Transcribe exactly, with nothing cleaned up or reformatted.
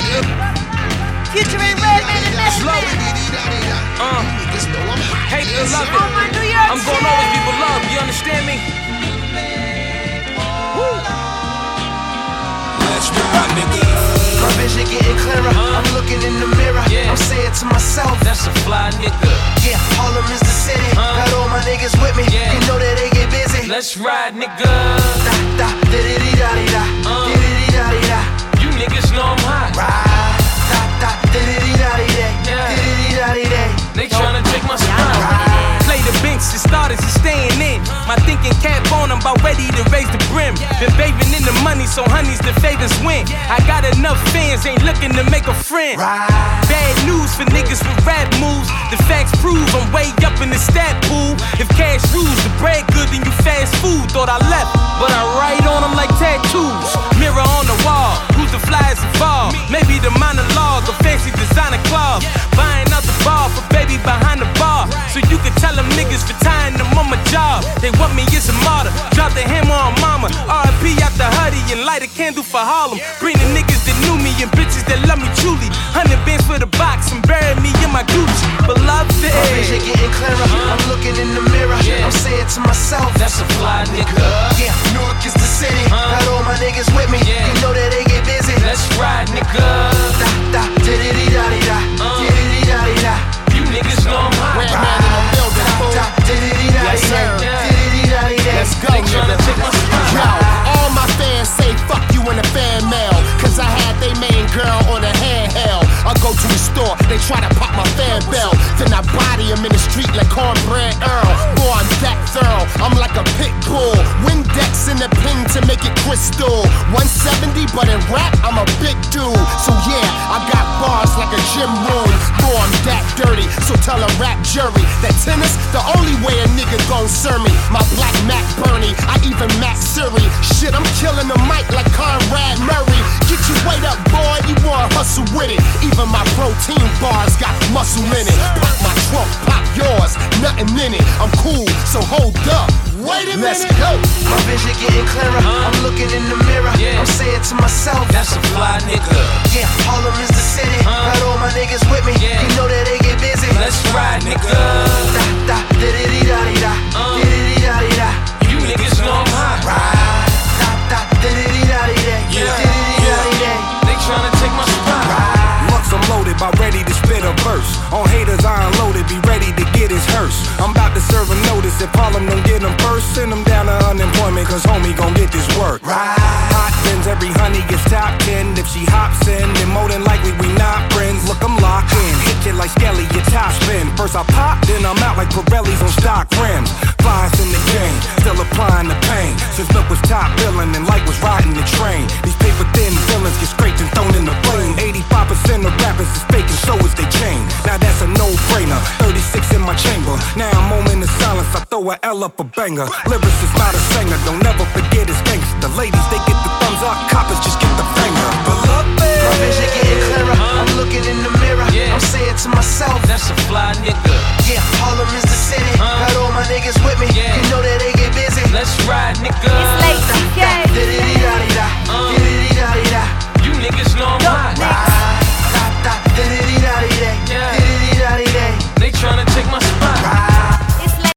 Future ain't Redman and that's it. Uh, hate to love it. All my New York I'm gonna always be beloved, you understand me? Let's ride, nigga. My vision getting clearer, uh, I'm looking in the mirror, yeah. I'm saying to myself, that's a fly nigga. yeah, Harlem is the city, uh, got all my niggas with me, yeah. you know that they get busy. Let's ride, nigga. Da da da da da da uh, da da da. You niggas know I'm hot. Ride, da da da da da yeah. da da da. They tryna take my spot. Play the bench, the starters is staying in. My thinking cap on, I'm about ready to raise the brim. Been bathing in the money, so honeys the favors win. I got enough fans, ain't looking to make a friend. Bad news for niggas with rap moves. The facts prove I'm way up in the stat pool. If cash rules, the bread good, then you fast food. Thought I left, but I write on them like tattoos. Mirror on the wall, who's the flyest involved? Maybe the monologue, a fancy designer club. Buying out the bar for baby behind the bar, so you can tell them niggas retiring them on my job. They want me as a martyr, drop the hammer on mama. R I P out the hoodie and light a candle for Harlem. Bring the niggas that knew me and bitches that love me truly. Hundred bands for the box and bury me in my Gucci. Beloved, my vision getting clearer, I'm looking in the mirror, yeah. I'm saying to myself, that's a fly nigga. yeah, Newark is the city, got all my niggas with me, yeah. you know that they get busy. Let's ride, nigga. Da da da da da da da da da. You niggas know I'm hot. Redman in the building, fool. Yes, sir. Let's go, nigga. Yo, all my fans say fuck you in the fan mail, cause I had they main girl on a handheld. I go to the store, they try to pop my fan bell, then I body him in the street like Cornbread Earl. Boy, I'm that thorough, I'm like a pit bull. Windex in the pin to make it crystal. one seventy, but in rap, I'm a big dude. So yeah, I got bars like a gym room. Boy, I'm that dirty, so tell a rap jury that tennis, the only way a nigga gon' serve me. My black Mac Bernie, I even Mac Siri. Shit, I'm killing the mic like Conrad Murray. Get your weight up, boy, you wanna hustle with it. Even my protein bars got muscle in it. Pop my trunk, pop yours, nothing in it. I'm cool, so hold up. Wait a Let's minute. go. My vision getting clearer, uh, I'm looking in the mirror, yeah. I'm saying to myself, that's a fly nigga. yeah, Harlem is the city, uh, got all my niggas with me, yeah. you know that they get busy. Let's ride, nigga. Da da da da da da uh, da da da. You niggas know I'm hot. Ride, da da da da da da yeah. da da. They tryna take my spot. Lux, I'm loaded, about ready to spit a verse. On haters, I unloaded, be ready to get his hearse. I'm about to serve a notice, if Harlem don't get him first, send him down to unemployment, cause homie gon' get this work. Hot thins, every honey gets top ten. If she hops in, then more than likely we not friends. Look, I'm locked in, hit you like Skelly, your top spin. First I pop, then I'm out like Pirellis on stock rims. Flies in the game, still applying the pain. Since Nook was top billing and Light was riding the train. These paper thin villains get scraped and thrown in the flame. eighty-five percent of rappers is fake and so is they chain. Now that's a no-brainer, thirty-six in my chamber. Now a moment of silence, I throw a L up a banger. Lyricist not a singer, don't never forget his gangster. Ladies, they get the thumbs up, coppers just get the finger. Beloved, my vision getting clearer, I'm looking in the mirror, yeah. I'm saying to myself, that's a fly nigga. yeah, Harlem is the city, uh, got all my niggas with me, yeah. you know that they get busy. Let's ride,